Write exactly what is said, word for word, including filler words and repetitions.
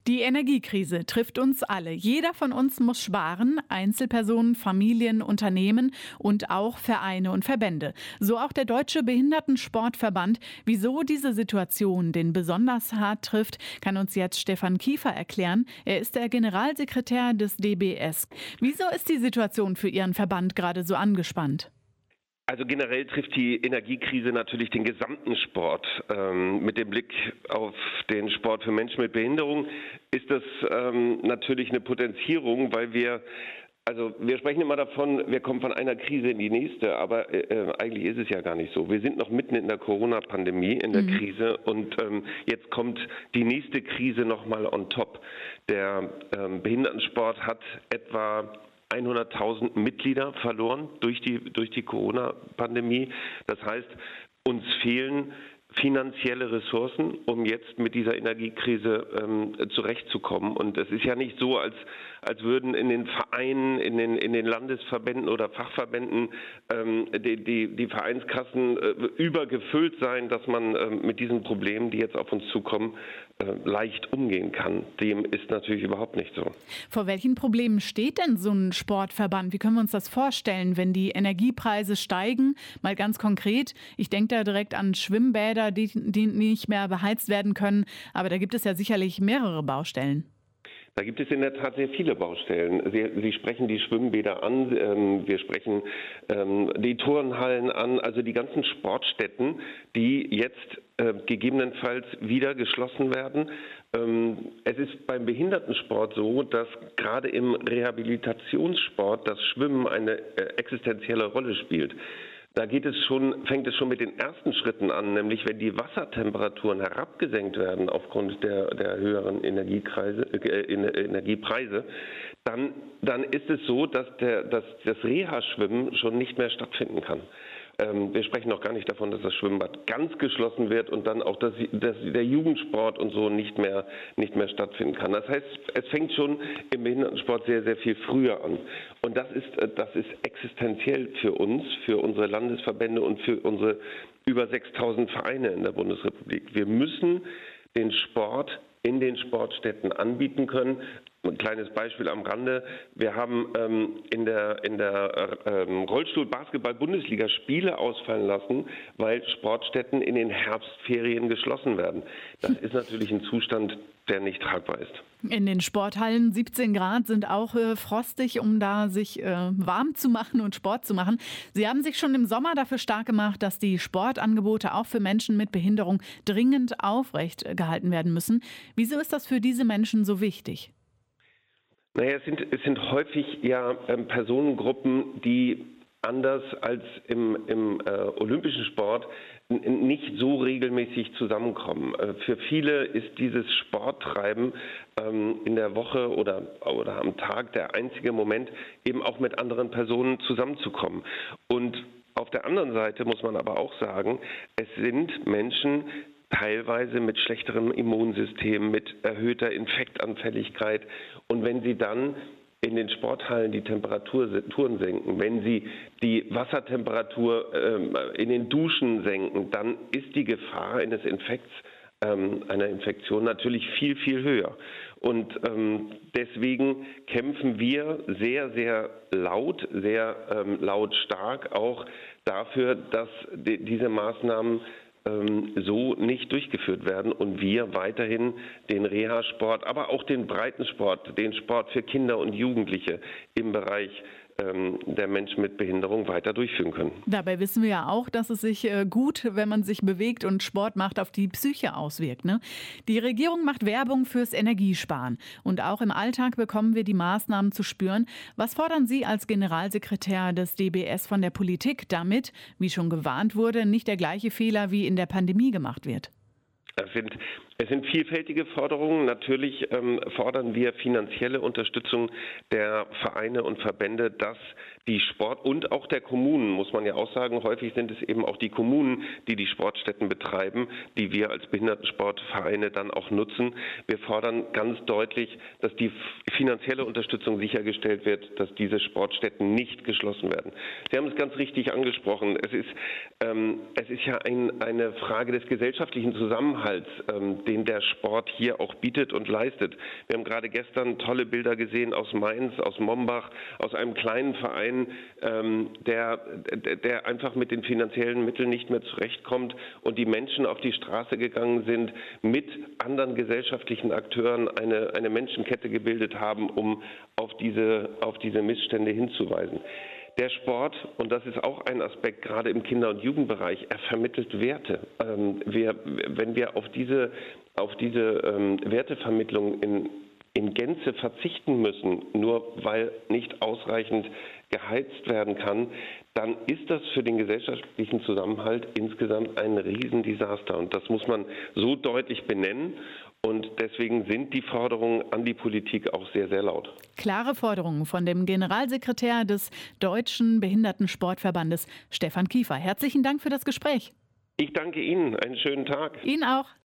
Die Energiekrise trifft uns alle. Jeder von uns muss sparen, Einzelpersonen, Familien, Unternehmen und auch Vereine und Verbände. So auch der Deutsche Behindertensportverband. Wieso diese Situation den besonders hart trifft, kann uns jetzt Stefan Kiefer erklären. Er ist der Generalsekretär des D B S. Wieso ist die Situation für Ihren Verband gerade so angespannt? Also generell trifft die Energiekrise natürlich den gesamten Sport. Ähm, mit dem Blick auf den Sport für Menschen mit Behinderung ist das ähm, natürlich eine Potenzierung, weil wir, also wir sprechen immer davon, wir kommen von einer Krise in die nächste, aber äh, eigentlich ist es ja gar nicht so. Wir sind noch mitten in der Corona-Pandemie, in der mhm. Krise, und ähm, jetzt kommt die nächste Krise nochmal on top. Der ähm, Behindertensport hat etwa hunderttausend Mitglieder verloren durch die, durch die Corona-Pandemie. Das heißt, uns fehlen finanzielle Ressourcen, um jetzt mit dieser Energiekrise ähm, zurechtzukommen. Und es ist ja nicht so, als, als würden in den Vereinen, in den, in den Landesverbänden oder Fachverbänden ähm, die, die, die Vereinskassen äh, übergefüllt sein, dass man äh, mit diesen Problemen, die jetzt auf uns zukommen, äh, leicht umgehen kann. Dem ist natürlich überhaupt nicht so. Vor welchen Problemen steht denn so ein Sportverband? Wie können wir uns das vorstellen, wenn die Energiepreise steigen? Mal ganz konkret, ich denke da direkt an Schwimmbäder, Die, die nicht mehr beheizt werden können. Aber da gibt es ja sicherlich mehrere Baustellen. Da gibt es in der Tat sehr viele Baustellen. Sie, Sie sprechen die Schwimmbäder an, ähm, wir sprechen ähm, die Turnhallen an, also die ganzen Sportstätten, die jetzt äh, gegebenenfalls wieder geschlossen werden. Ähm, es ist beim Behindertensport so, dass gerade im Rehabilitationssport das Schwimmen eine äh, existenzielle Rolle spielt. Da geht es schon, fängt es schon mit den ersten Schritten an, nämlich wenn die Wassertemperaturen herabgesenkt werden aufgrund der, der höheren Energiekreise, äh, Energiepreise, dann, dann ist es so, dass, der, dass das Reha-Schwimmen schon nicht mehr stattfinden kann. Ähm, wir sprechen noch gar nicht davon, dass das Schwimmbad ganz geschlossen wird und dann auch dass, dass der Jugendsport und so nicht mehr, nicht mehr stattfinden kann. Das heißt, es fängt schon im Behindertensport sehr, sehr viel früher an. Und das ist, das ist existenziell für uns, für unsere Landesverbände und für unsere über sechstausend Vereine in der Bundesrepublik. Wir müssen den Sport in den Sportstätten anbieten können. Ein kleines Beispiel am Rande. Wir haben ähm, in der, in der ähm, Rollstuhl-Basketball-Bundesliga Spiele ausfallen lassen, weil Sportstätten in den Herbstferien geschlossen werden. Das ist natürlich ein Zustand, der nicht tragbar ist. In den Sporthallen siebzehn Grad sind auch äh, frostig, um da sich äh, warm zu machen und Sport zu machen. Sie haben sich schon im Sommer dafür stark gemacht, dass die Sportangebote auch für Menschen mit Behinderung dringend aufrecht gehalten werden müssen. Wieso ist das für diese Menschen so wichtig? Naja, es sind, es sind häufig ja ähm, Personengruppen, die anders als im, im äh, olympischen Sport n- nicht so regelmäßig zusammenkommen. Äh, für viele ist dieses Sporttreiben ähm, in der Woche oder, oder am Tag der einzige Moment, eben auch mit anderen Personen zusammenzukommen. Und auf der anderen Seite muss man aber auch sagen, es sind Menschen, teilweise mit schlechterem Immunsystem, mit erhöhter Infektanfälligkeit. Und wenn sie dann in den Sporthallen die Temperaturen senken, wenn sie die Wassertemperatur ähm, in den Duschen senken, dann ist die Gefahr eines Infekts, ähm, einer Infektion natürlich viel, viel höher. Und ähm, deswegen kämpfen wir sehr, sehr laut, sehr ähm, lautstark auch dafür, dass die, diese Maßnahmen so nicht durchgeführt werden und wir weiterhin den Reha-Sport, aber auch den Breitensport, den Sport für Kinder und Jugendliche im Bereich ähm, der Menschen mit Behinderung weiter durchführen können. Dabei wissen wir ja auch, dass es sich äh, gut, wenn man sich bewegt und Sport macht, auf die Psyche auswirkt, ne? Die Regierung macht Werbung fürs Energiesparen und auch im Alltag bekommen wir die Maßnahmen zu spüren. Was fordern Sie als Generalsekretär des D B S von der Politik, damit, wie schon gewarnt wurde, nicht der gleiche Fehler wie in der Pandemie gemacht wird? Es sind, es sind vielfältige Forderungen. Natürlich ähm, fordern wir finanzielle Unterstützung der Vereine und Verbände, dass die Sport- und auch der Kommunen, muss man ja auch sagen, häufig sind es eben auch die Kommunen, die die Sportstätten betreiben, die wir als Behindertensportvereine dann auch nutzen. Wir fordern ganz deutlich, dass die finanzielle Unterstützung sichergestellt wird, dass diese Sportstätten nicht geschlossen werden. Sie haben es ganz richtig angesprochen. Es ist, ähm, es ist ja ein, eine Frage des gesellschaftlichen Zusammenhalts. Zusammenhalts, ähm, den der Sport hier auch bietet und leistet. Wir haben gerade gestern tolle Bilder gesehen aus Mainz, aus Mombach, aus einem kleinen Verein, ähm, der, der, der einfach mit den finanziellen Mitteln nicht mehr zurechtkommt und die Menschen auf die Straße gegangen sind, mit anderen gesellschaftlichen Akteuren eine, eine Menschenkette gebildet haben, um auf diese, auf diese Missstände hinzuweisen. Der Sport, und das ist auch ein Aspekt gerade im Kinder- und Jugendbereich, er vermittelt Werte. Ähm, wir, wenn wir auf diese, auf diese ähm, Wertevermittlung in, in Gänze verzichten müssen, nur weil nicht ausreichend geheizt werden kann, dann ist das für den gesellschaftlichen Zusammenhalt insgesamt ein Riesendesaster. Und das muss man so deutlich benennen. Und deswegen sind die Forderungen an die Politik auch sehr, sehr laut. Klare Forderungen von dem Generalsekretär des Deutschen Behindertensportverbandes, Stefan Kiefer. Herzlichen Dank für das Gespräch. Ich danke Ihnen. Einen schönen Tag. Ihnen auch.